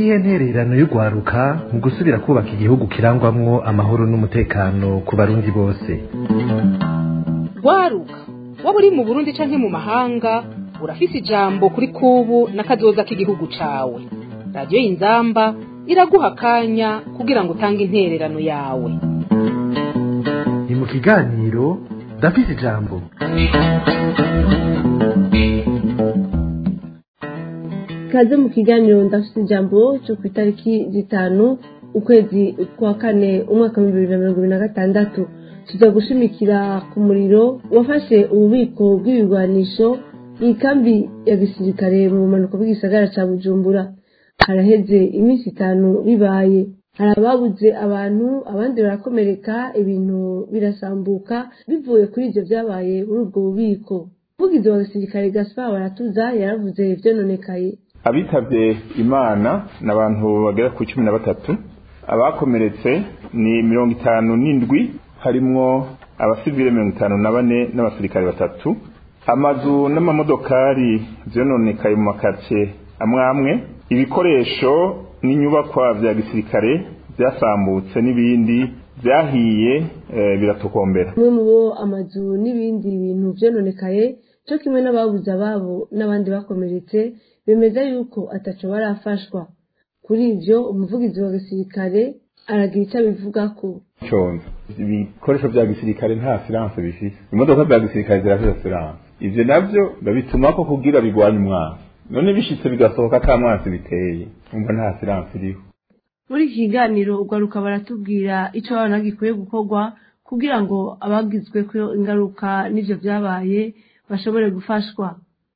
niyihe ntererano y'ugwaruka mu gusubira kubaka igihugu kirangwamwo amahoro n'umutekano ku barundi bose? Gwaruka waba uri mu Burundi canke mu mahanga urafise ijambo kuri kubu n'akazoza k'igihugu cawe. Radio Inzamba iraguha akanya kugira ngo utange intererano yawe. Ni mu kiganiro ndafise ijambo. Kaze mu kiganiro ndafise ijambo cyo ku itariki 5 ukwezi kwa kane umwaka wa 2026 tuza gushimikira ku muriro wafashe ububiko bw'ibigwanisho ikambi ya gisirikare mu manuko bw'isagara ca Bujumbura. Haraheze iminsi 5 bibaye, harababuze abantu, abandi barakomereka, ibintu birasambuka bivuye kuri ivyo vyabaye muri ubwo bubiko. Umuvugizi wa gisirikare Gaspard Baratuza yaravuze ivyononekaye. Abitavye Imana n'abantu bagera ku 13, abakomeretse ni 57, harimwo abasivile 54 n'abasirikare 3. Amazu n'amamodokari vyononekaye mu makartie amwe, ibikoresho n'inyubakwa vya gisirikare vyasambutse n'ibindi vyahiye biratokombera. Mwe mubo amazu n'ibindi bintu vyononekaye cyo kimwe n'ababuze ababo n'abandi bakomeretse bemeza yuko ataco barafashwa. Kuri ivyo umuvugizi wa gisirikare aragira icyo abivugako. Ibikoresho vya gisirikare nta silence bifise, imodoka za gisirikare zirafise silence. Ivyo navyo babituma ko kugira bigwanye umwana, none bishitse bigasohoka ata mwansi biteye, umva nta silence iriho. Muri iki kiganiro ugwaruka baratubwira ico abana gikwiye gukorwa kugira ngo abagizwe ko ingaruka n'ivyo vyabaye bashobore gufashwa.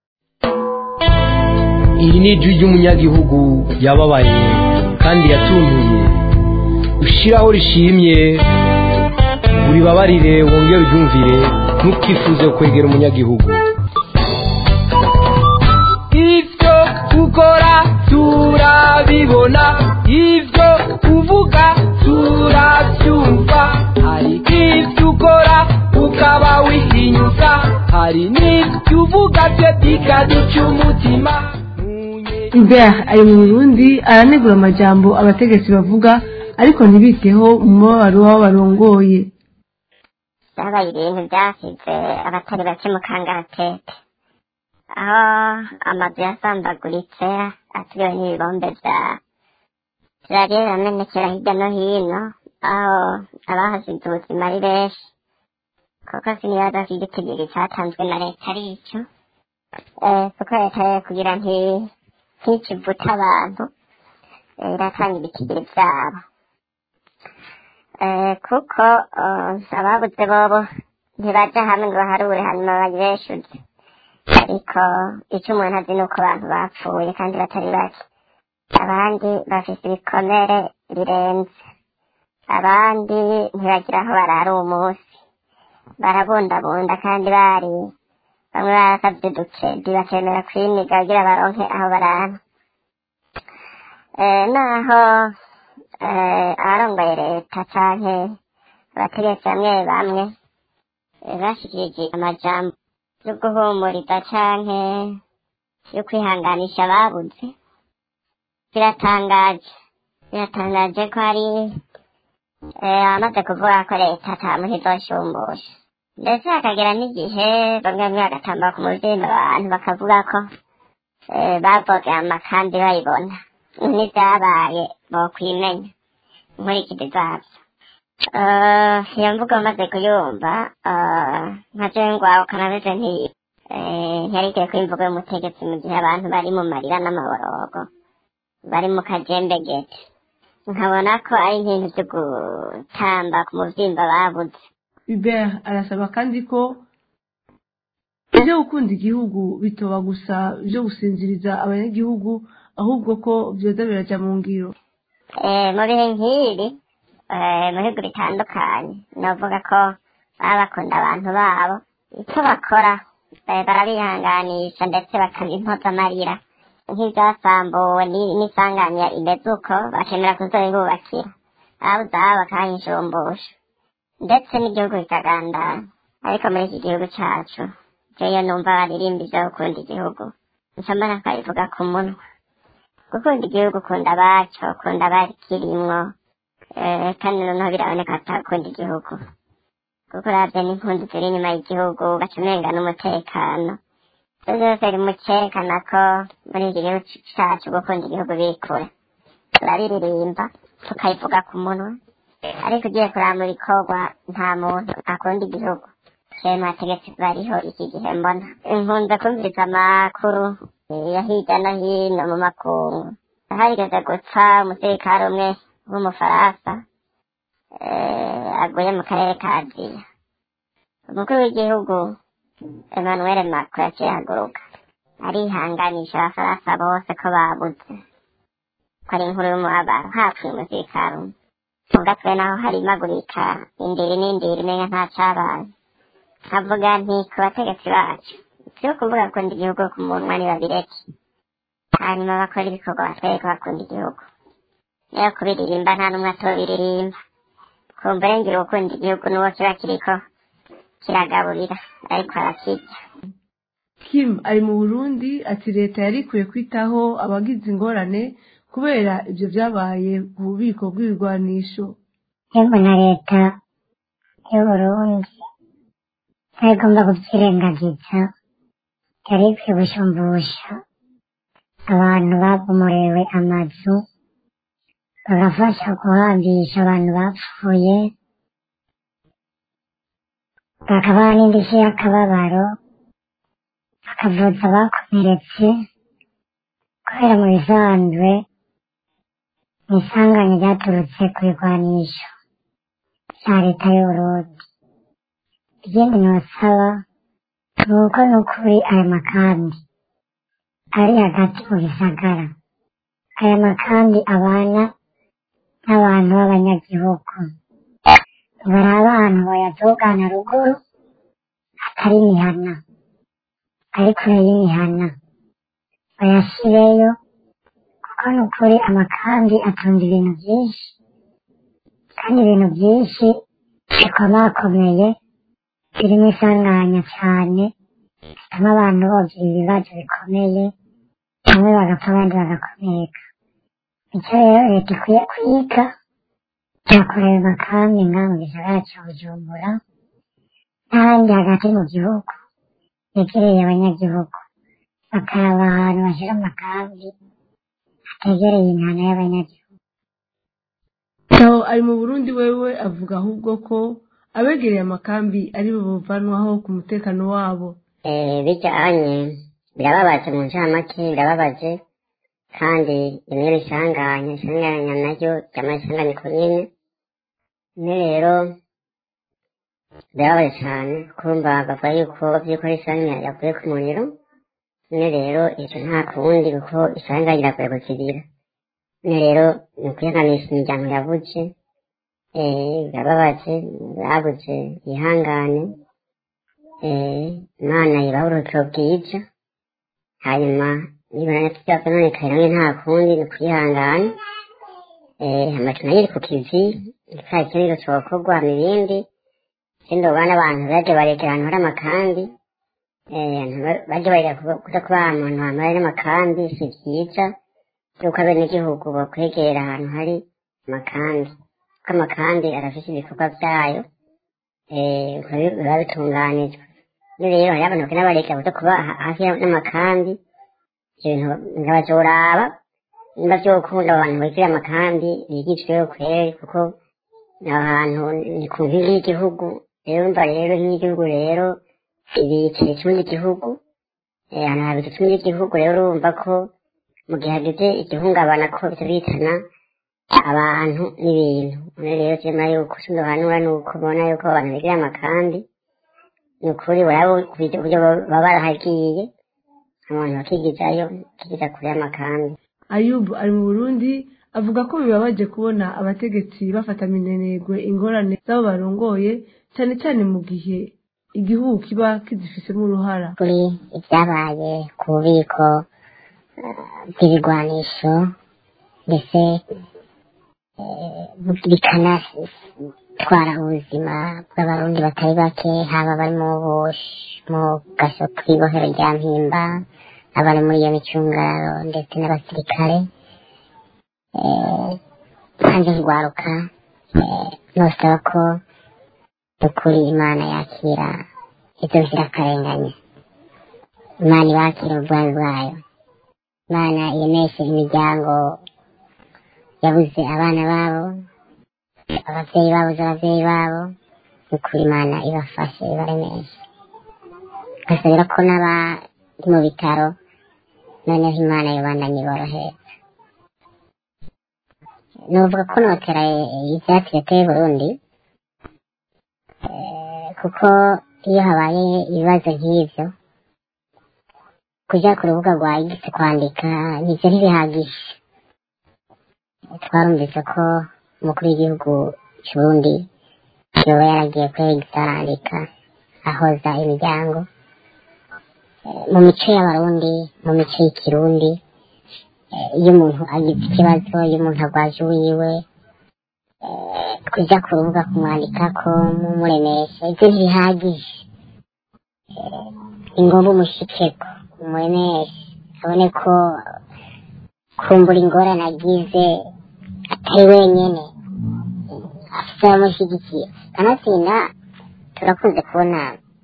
Iri ni ijwi ry'umunyagihugu yababaye kandi yatuntuye. Ushiraho rishimye uribabarire wongere uryumvire, ntukifuze kwegera umunyagihugu. Ivyo ukora turabibona, ivyo uvuga turabyumva. Hari ivyo ukora ukaba wihinyuka, hari n'ivyo uvuga byo bikaduca umutima. Hubert ari mu Burundi aranegura amajambo abategetsi bavuga ariko ntibiteho mu mabaro w'abo barongoye. Byabaye ibintu byasize abatari bake mu kangaratete, aho amazu yasambaguritse aturiwe n'ibibombe vyagiye biramenekera hirya no hino, aho abahasize ubuzima ari benshi, kuko sinibaza ko igitigiri catanzwe na leta ari ico, kuko leta kugira ntikivuta abantu iratanga ibitigiri vyabo, kuko ababuze bobo ntibaja hamwe ngo baharure hanyuma babeshuze. Ariko ico umuntu azi nuko abantu bapfuye kandi batari bake, abandi bafise ibikomere birenze, abandi ntibagira aho barara uwo munsi, barabundabunda kandi bari bamwe barakavye uducebi bakemera kwimiga kugira baronke aho barara. Naho abarongoye leta canke abategetsi bamwe bamwe bashikirije amajambo yo guhumuriza canke yo kwihanganisha ababuze, biratangaje ko hari abamaze kuvuga ko leta ata muntu izoshumbusha, ndetse hakagera n'igihe bamwe bagatamba ku muvyimba abantu bakavuga ko bavogama kandi bayibona n'ivyabaye bokwimenya inkurikizi zavyo. Iyo mvugo maze kuyumva nka jewe ngwaruka nameze ntiyarikwiye ko imvugo y'umutegetsi mu gihe abantu bari mu marira n'amaborogo, bari mu kajembegete, nkabona ko ari ibintu vyo gutamba ku muvyimba babuze. Hubert arasaba kandi ko ivyo gukunda igihugu bitoba gusa vyo gusinziriza abanyagihugu, ahubwo ko vyoza biraja mu ngiro. Mu bihe nk'ibi mu bihugu bitandukanye novuga ko baba bakunda abantu babo, icyo bakora barabihanganisha ndetse bakabimpoza amarira, nk'ivyasambuwe n'isanganya imeze uko bakemera kuzobibubakira, ababuze ababo bakahishumbusha, ndetse n'igihugu kikagandana. Ariko muri iki gihugu cacu jewe numva baririmba ivyo gukunda igihugu, nca mbona ko babivuga ku munwa, gukunda igihugu ukunda abacu ukunda abakirimwo kandi noneho biraboneka atakunda igihugu kuko uravye n'impunzi ziri inyuma y'igihugu ugaca umenga n'umutekano ivyo vyose biri mu cerekana ko muri iki gihugu cacu gukunda igihugu biri kure turabiririmba tukayivuga ku munwa ariko ugiye kuraba mu bikorwa nta muntu akunda igihugu jewe mu bategetsi bariho iki gihe mbona nkunze kumviriza amakuru ya hirya no hino mu makungu harigeze gupfa umusirikare umwe w'umufaransa aguye mu karere ka Aziya umukuru w'igihugu Emmanuel Macron yaciye ahaguruka arihanganisha abafaransa bose ko babuze ko ari inkuru y'umubabaro hapfuye umusirikare umwe mu gatwe naho hari imagurika indiri n'indiri umenga nta cabaye nkavuga nti ku bategetsi bacu vyo kuvuga gukunda igihugu ku munwa nibabireke hanyuma bakora ibikorwa batwereke bakunda igihugu niyo kubiririmba nta n'umwe atobiririmba kumva rengera gukunda igihugu n'uwo kiba kiriko kiragaburira ariko arakirya. Kim ari mu Burundi ati leta yari ikwiye kwitaho abagize ingorane kubera ivyo vyabaye ku bubiko bw'ibigwanisho. Yego na leta y'Uburundi ntagomba kuvyirengagiza yari ikwiye gushumbusha abantu babomorewe amazu bagafasha guhambisha abantu bapfuye bakabaha n'indishyi y'akababaro bakavuza abakomeretse kubera mu bisanzwe isanganya ryaturutse ku bigwanisho vya leta y'Uburundi. Ikindi nosaba ni uko n'ukuri aya makambi ari hagati mu gisagara aya makambi abana n'abantu b'abanyagihugu bari abantu bayatugana ruguru hatari imihana ari kure y'imihana bayashireyo kuko n'ukuri amakambi atunze ibintu byinshi kandi ibintu byinshi bikomakomeye birimo isanganya cyane bituma abantu bogira ibibazo bikomeye bamwe bagapfa abandi bagakomereka. Icyo rero leta ikwiye kwiga yakorera amakambi nga mu gisagara ca Bujumbura n'ahandi hagati mu gihugu yegereye abanyagihugu bakaraba ahantu bashira amakambi hategereye imihana y'abanyagihugu. So ari mu Burundi wewe avuga ahubwo ko abegereye amakambi ari bo bovanwaho ku mutekano wabo. Bijanye birababaje mu ncamake birababaje kandi imwe isanganya naryo ry'amasanganya komine ne rero birababaje cyane kumva bavuga yuko vy'ukuri isanganya yakuye ku muriro ne rero icyo nta kundi kuko isanganya irakuye kukibira ne rero ni ukwihanganisha imiryango yabuze birababaje babuze ihangane Imana ibaha urukiro bwiza hanyuma nibona tuvyavunonekaye namwe nta kundi ni kwihangana amakina yiri ku kivi ikaye kinini cokorwa mu bindi sindoba n'abantu baje barekera ahantu hari amakambi baje bareka kuza kuba ahantu hambaye n'amakambi si vyiza yuko abenegihugu bokwegera ahantu hari amakambi kuko amakambi arafise ibikorwa vyayo biba bitunganijwe rero hariho abantu bakena bareka kuza kuba hafi n'amakambi ibintu ngabazoraba nimba vyokunda abantu bakira amakambi bigishweyo kweri kuko ahantu ni ku nkingi y'igihugu rero mva rero nk'igihugu rero ibiciro kimwe n'igihugu ahantu habitse kimwe n'igihugu rero urumva ko mu gihe hageze igihungabana ko bica bitana abantu n'ibintu rero jema yuko sindohanura nuko bona yuko abantu bigira amakambi ni ukuri barabo uburyo baba barahagiye abantu bakigizayo bakigiza kure y'amakambi. Ayubu ari mu Burundi avuga ko bibabaje kubona abategetsi bafata minenegwe ingorane z'abo barongoye cyane cyane mu gihe igihugu kiba kizifisemo uruhara. Kuri ibyabaye ku bubiko bw'ibigwanisho ndetse bikanatwara ubuzima bw'abarundi batari bake haba bari mu gaso k'ibohero rya Mpimba abari muri iyo micungararo ndetse n'abasirikare hanze kugwaruka nosaba ko ukuri imana yakira ivyo nzirakarengane, imana ibakira ubwandu bwayo, imana iremeshe imiryango yabuze abana babo, abavyeyi babuze abavyeyi babo, ukuri imana ibafashe ibaremeshe. Gasabira ko n'abari mu bitaro noneho imana yobandanya iborohereza. Novuga ko notera ivyatsi yateye Burundi, kuko iyo habaye ibibazo nk'ivyo kuja ku rubuga rwa X kwandika nivyo ntibihagije. Twarumvise ko umukuru w'igihugu c'Uburundi yoba yaragiye kuri X arandika ahoza imiryango mu mico y'abarundi, mu mico y'ikirundi. Iyo umuntu agize ikibazo, iyo umuntu agwaje uwiwe, kuja ku rubuga kumwandikako mumuremesha ivyo ntibihagije. Ingomba umushikeko umuremeshe abone ko kumbura ingorane agize atari wenyene, afise abamushigikiye. Kanatsinda turakunze kubona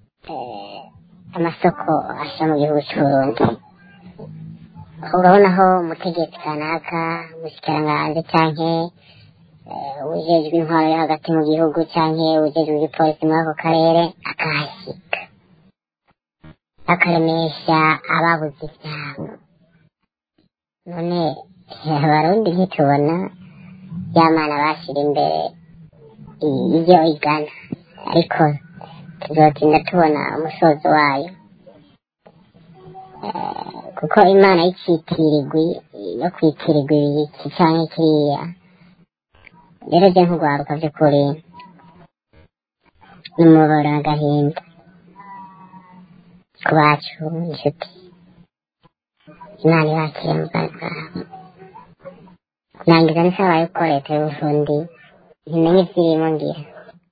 amasoko asha mu gihugu c'Uburundi, urabonaho umutegetsi kanaka, umushikiranganji canke ujejwe intwaro yo hagati mu gihugu canke ujejwe igipolisi muri ako karere akahashika akaremesha ababuze ivyabo. None abarundi ntitubona ya mana bashira imbere iyo igana, ariko tuzotinda tubona umusozo wayo, kuko imana y'icitirirwi yo kwitirirwa iki canke kiriya. Rero je nk'ugwaruka vy'ukuri n'umubabaro n'agahinda ku bacu inshuti, imana ibakire mu bwandu bwabo. Nangiza nisaba yuko leta y'Uburundi ntimenye ivyirimo ngira.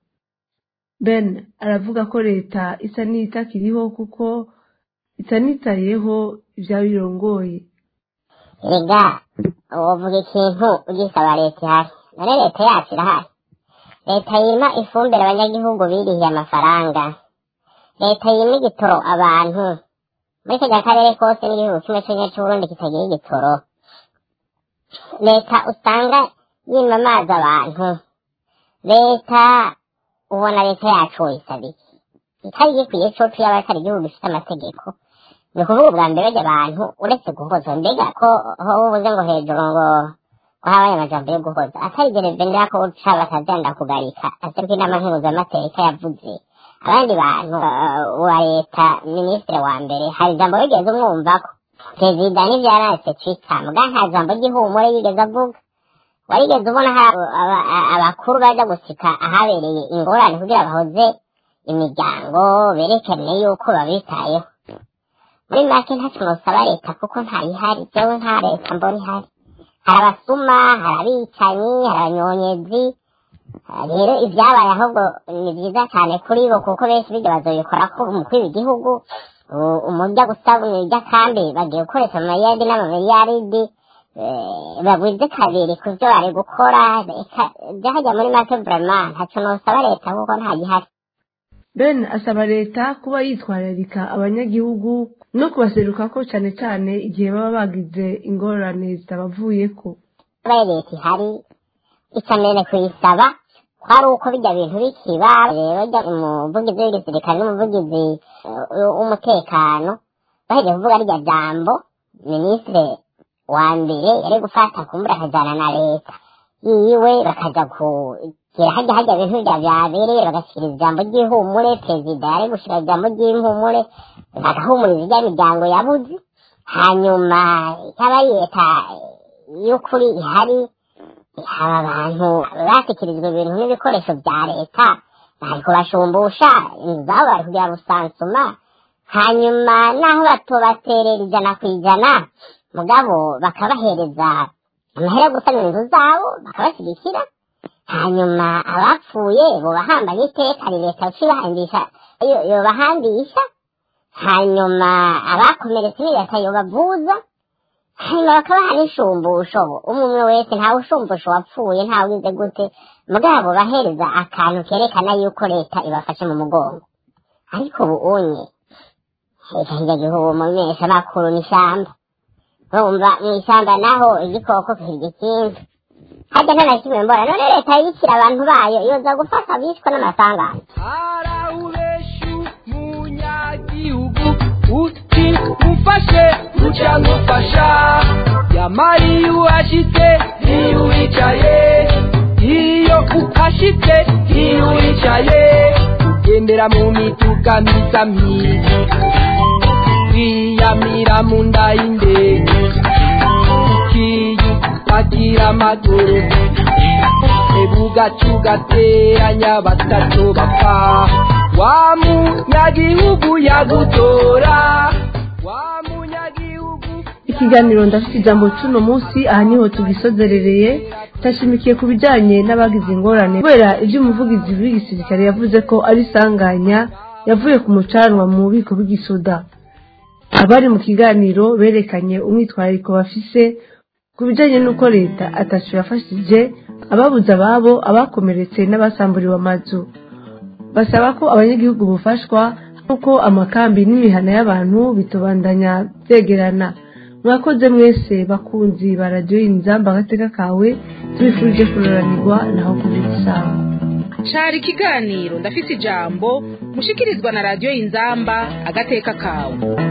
Ben aravuga ko leta isa n'iyitakiriho kuko isa n'itariyeho ivyabirongoye. Ega wovuga ikintu ugisaba leta ihari, none leta yacu irahari? Leta yima ifumbire abanyagihugu birihiye amafaranga, leta yima igitoro abantu muri kajya karere kose n'igihugu kimwe kimwe c'Uburundi kitagira igitoro, leta usanga yima amazi abantu, leta ubona leta yacu woyisaba iki? Itari gikwiye coco yaba atari igihugu gifite amategeko. Ni ukuvuga ubwa mbere abantu uretse guhoza, mbega ko ubuze ngo hejuru ngo habaye amajambo yo guhoza, atari gerevendera ko uca bakagenda kugarika aserwa inama mpuzamateka yavuze abandi bantu wa leta. Minisitiri wa mbere hari ijambo yigeze umwumvako, perezida n'ivyarase twita muga nta jambo ry'ihumure yigeze avuga. Warigeze ubona abakuru baja gusika ahabereye ingorane kugira bahoze imiryango berekane yuko babitayeho? Muri make ntacyo nosaba leta kuko ntayihari, jewe nta leta mbona ihari. Hari abasuma, hari abicanyi, hari abanyonyezi. Rero ivyabaye ahubwo ni vyiza cane kuri bo, kuko benshi birya bazobikorako umukuru w'igihugu umurya gusabunirya kandi bagiye gukoresha amayadi n'amamiliyaridi bagwize kabiri ku vyo bari gukora. Vyahajya muri make vraiment ntaco nosaba leta kuko ntagihari. Ben asaba leta kuba yitwararika abanyagihugu no kubaserukako cane cane igihe baba bagize ingorane zitabavuyeko. Abaye leta ihari icanene kuyisaba kwari uko bijya bintu bikiba. Rero jya umuvugizi w'igisirikare n'umuvugizi w'umutekano baheje kuvuga rya jambo, minisitiri wa mbere yari gufata kumbura akajana na leta yiwe bakaja kugira hajya bintu vyabereye bagashikiriza ijambo ry'ihumure. Perezida yari gushira ijambo ry'ihumure bagahumuriza ijya miryango yabuze, hanyuma ikaba leta y'ukuri ihari. Aba bantu bashyikirijwe ibintu n'ibikoresho bya leta bari kubashumbusha inzu zabo, bari kugira rusansuma, hanyuma naho batobaterera 100% mugabo bakabahereza amahera yo gusanura inzu zabo bakabashyigikira, hanyuma abapfuye bobahambaye iteka leta ucibahandisha yobahandisha, hanyuma abakomeretse leta yobavuza. hanyuma bakaba hari inshumbusho umwe wese ntawe ushumbusho wapfuye ntawe ugize gute mugabo bahereza akantu kerekana yuko leta ibafashe mu mugongo ariko ubu unye leta ntiyagihugu mu mesha makuru n'ishyamba urumva mu ishyamba naho igikoko kirya ikindi harya nta na kimwe mbona none leta yibikira abantu bayo yoza gufasha abishwe n'amasangano harawubeshu munyagihugu uti mufashe uca ngufasha yamari uwashitse iyo wicaye iyo ukashitse iyo wicaye ugendera mu mituka misa myiza wiyamira mu nda y'indege ukiyupagira amaguru ebugacu gateranya batatu bapfa wa munyagihugu yagutora wa munyagihugu. Ikiganiro ndafite ijambo cy'uno munsi aha niho tugisozerereye tashimikiye ku bijyanye n'abagize ingorane kubera ibyo umuvugizi w'igisirikare yavuze ko ari sanganya yavuye ku mucanwa mu bubiko bw'igisoda. Abari mu kiganiro berekanye umwitwariko bafise ku bijyanye n'uko leta atacu yafashije ababuze ababo abakomeretse n'abasamburiwe amazu. Basaba ko abanyagihugu bufashwa nk'uko amakambi n'imihana y'abantu bitobandanya byegerana. Mwakoze mwese bakunzi ba radiyo Inzamba agateka kawe tubifurije kuroranirwa naho kubisango. Cari ikiganiro ndafise ijambo mushikirizwa na radiyo Inzamba agateka kawe.